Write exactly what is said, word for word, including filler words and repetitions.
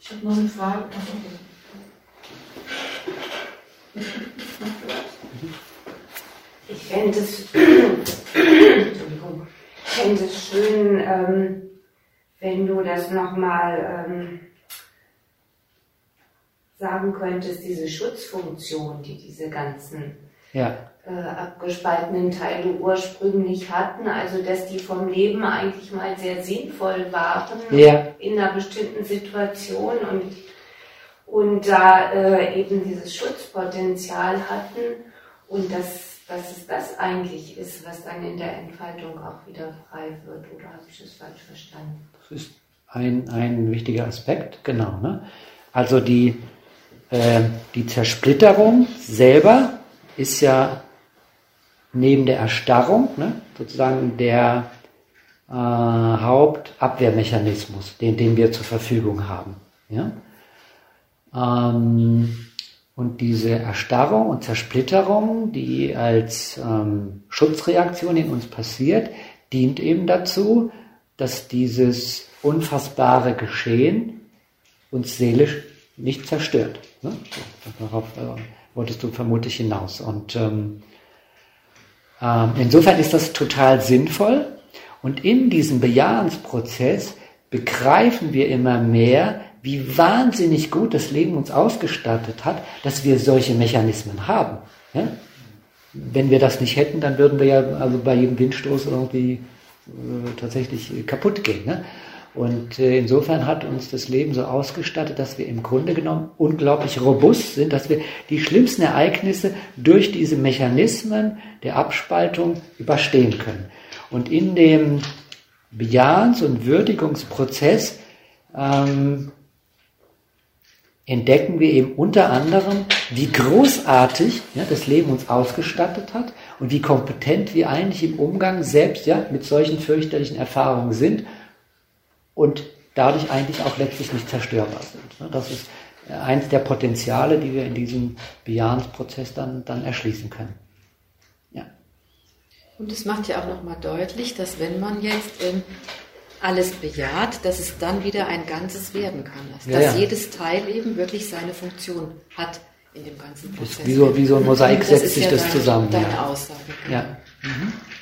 Ich habe noch eine Frage. Ich fände es, Entschuldigung, fände es schön, ähm, wenn du das nochmal ähm, sagen könntest, diese Schutzfunktion, die diese ganzen ja. äh, abgespaltenen Teile ursprünglich hatten, also dass die vom Leben eigentlich mal sehr sinnvoll waren ja. in einer bestimmten Situation und, und da äh, eben dieses Schutzpotenzial hatten und dass, dass es das eigentlich ist, was dann in der Entfaltung auch wieder frei wird, oder habe ich das falsch verstanden? Das ist ein, ein wichtiger Aspekt, genau. Ne? Also die, äh, die Zersplitterung selber ist ja neben der Erstarrung, ne, sozusagen der äh, Hauptabwehrmechanismus, den, den wir zur Verfügung haben. Ja? Ähm, und diese Erstarrung und Zersplitterung, die als ähm, Schutzreaktion in uns passiert, dient eben dazu, dass dieses unfassbare Geschehen uns seelisch nicht zerstört. Ne? Darauf äh, wolltest du vermutlich hinaus. Und ähm, ähm, insofern ist das total sinnvoll. Und in diesem Bejahensprozess begreifen wir immer mehr, wie wahnsinnig gut das Leben uns ausgestattet hat, dass wir solche Mechanismen haben. Ja? Wenn wir das nicht hätten, dann würden wir ja also bei jedem Windstoß irgendwie äh, tatsächlich kaputt gehen. Ne? Und äh, insofern hat uns das Leben so ausgestattet, dass wir im Grunde genommen unglaublich robust sind, dass wir die schlimmsten Ereignisse durch diese Mechanismen der Abspaltung überstehen können. Und in dem Bejahens- und Würdigungsprozess ähm, entdecken wir eben unter anderem, wie großartig ja, das Leben uns ausgestattet hat und wie kompetent wir eigentlich im Umgang selbst ja, mit solchen fürchterlichen Erfahrungen sind und dadurch eigentlich auch letztlich nicht zerstörbar sind. Das ist eins der Potenziale, die wir in diesem Bejahensprozess dann, dann erschließen können. Ja. Und es macht ja auch nochmal deutlich, dass wenn man jetzt ähm, alles bejaht, dass es dann wieder ein Ganzes werden kann. Dass, ja, ja. jedes Teil eben wirklich seine Funktion hat in dem ganzen Prozess. Wie so, wie so ein Mosaik setzt sich ja das dein, zusammen. Deine ja. Aussage. Ja. Mhm.